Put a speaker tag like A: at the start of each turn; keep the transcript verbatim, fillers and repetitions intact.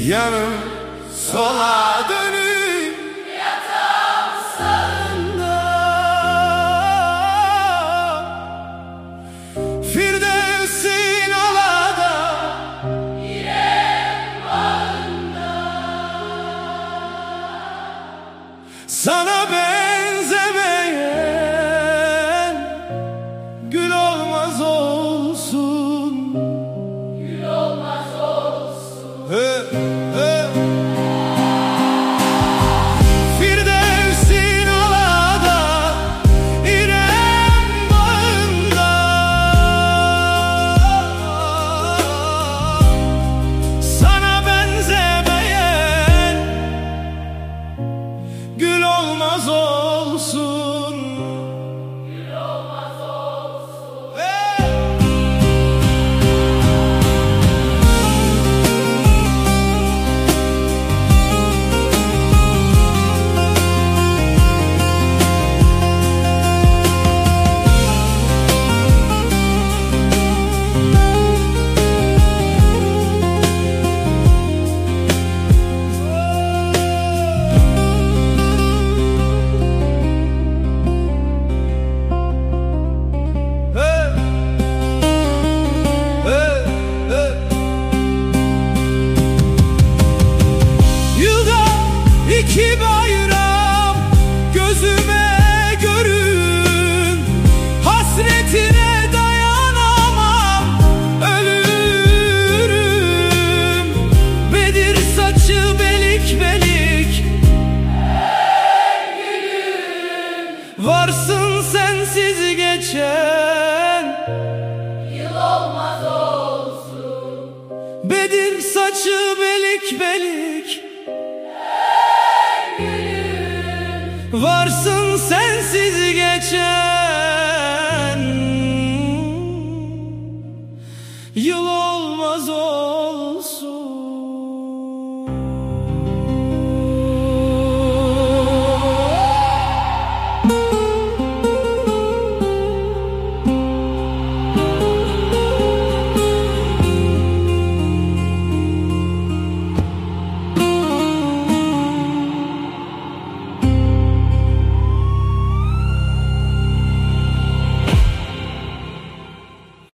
A: Yanım sola dönük
B: yatağım sağında,
A: Firdevs'in alada,
B: İrem bağında.
A: sana benzemeyen gül olmaz olsun.
B: Gül olmaz olsun.
A: He, he. Firdevs'in alada, İrem bağında, sana benzemeyen gül olmaz olsun.
B: Gül olmaz olsun.
A: Hey! Yılda iki bayram gözüme görün, hasretine dayanamam, ölürüm. Bedir saçı belik belik, varsın sensiz geçen.
B: Yıl olmaz olsun.
A: Bedir saçı belik belik, varsın sensiz geçen. Yıl olmaz olsun.